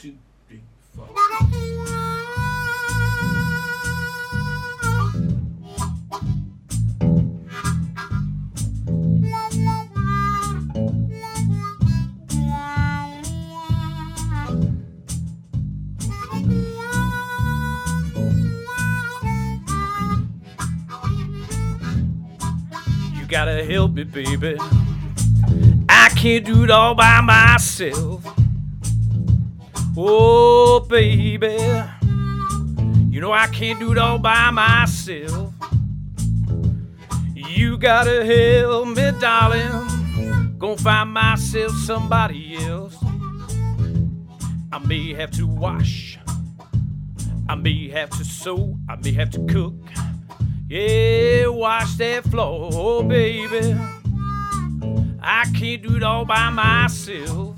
2, 3, 4. You gotta help me, baby. I can't do it all by myself. Oh, baby, you know I can't do it all by myself. You gotta help me, darling. Gonna find myself somebody else. I may have to wash, I may have to sew, I may have to cook. Yeah, wash that floor, oh, baby. I can't do it all by myself.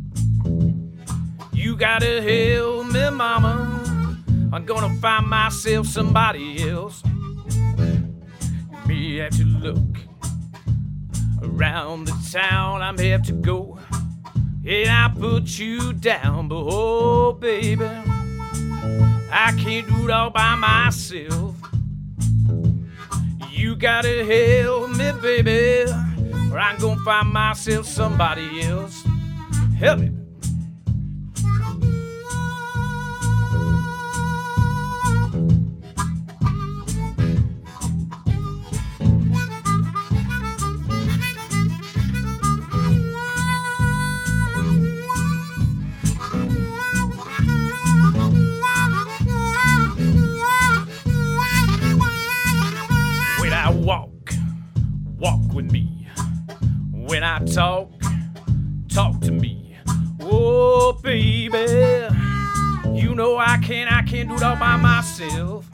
You gotta help me, mama. I'm gonna find myself somebody else. Me have to look around the town. I may have to go and I put you down, but oh, baby, I can't do it all by myself. You gotta help me, baby, or I'm gonna find myself somebody else. Help me. When I walk with me. When I talk to me. Oh, baby, you know I can't do it all by myself.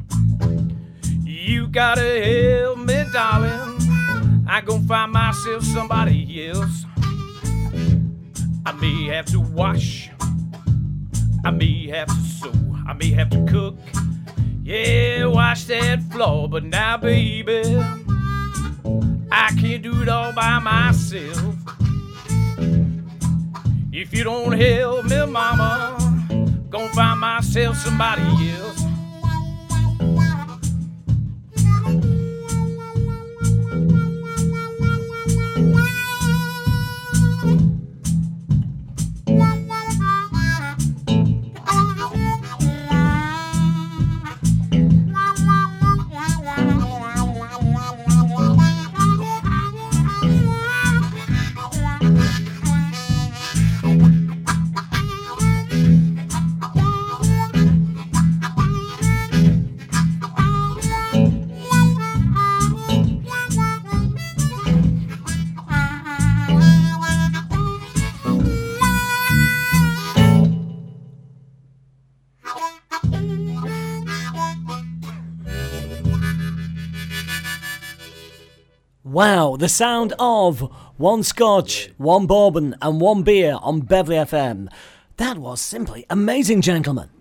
You gotta help me, darling. I'm gonna find myself somebody else. I may have to wash, I may have to sew, I may have to cook. Yeah, wash that floor, but now, baby, I can't do it all by myself. If you don't help me, mama, gonna find myself somebody else. Wow, the sound of one scotch, one bourbon and one beer on Beverly FM. That was simply amazing, gentlemen.